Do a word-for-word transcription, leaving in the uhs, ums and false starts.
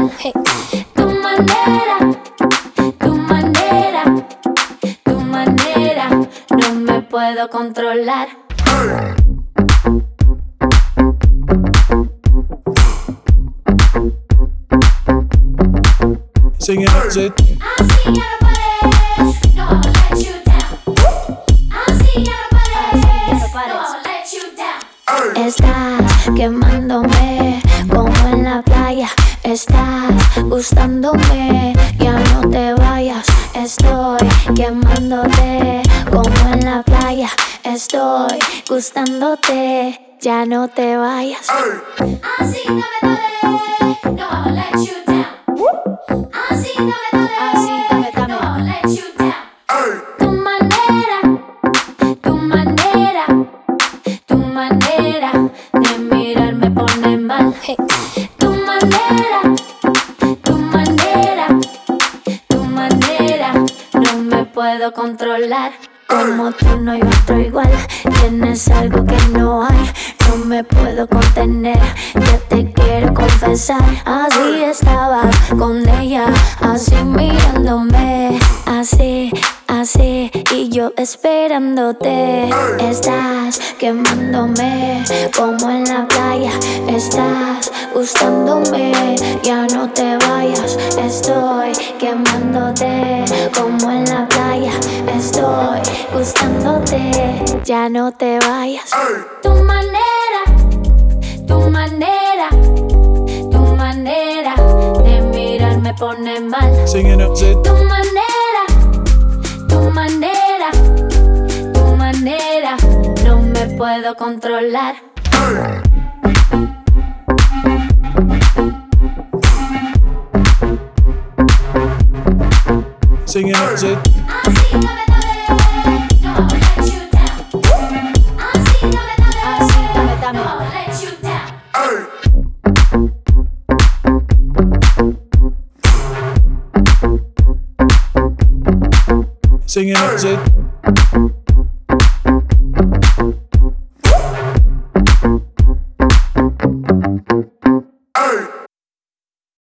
mal. Hey. Tu manera, tu manera, tu manera, no me puedo controlar. Singing up, say. I'm seeing out of bodies, no, I'ma let you down. I'm seeing out of bodies, no, I'ma let you down. Estás quemándome como en la playa. Estás gustándome, ya no te vayas. Estoy quemándote como en la playa. Estoy gustándote, ya no te vayas. I'm seeing out of bodies, no, I'ma let you down. Así, dame, dame, así, dame, dame, no, I'll let you down. Tu manera, tu manera, tu manera de mirar me pone mal. Hey. Tu manera, tu manera, tu manera, no me puedo controlar. Como tú no hay otro igual, tienes algo que no hay. No me puedo contener, ya te quiero confesar. Así estaba con ella, así mirándome, así, así, y yo esperándote. Estás quemándome como en la playa. Estás gustándome, ya no te vayas. Estoy quemándote como en la playa. Estoy gustándote, ya no te vayas. Tu manera, tu manera, tu manera de mirar me pone mal. Singing up, say. Tu manera, tu manera, tu manera, no me puedo controlar. Singing up, say. Así, dame, dame, no, I'ma let you down. Así, dame, dame, así, dame, dame, no, I'ma let you down. Singing up, say.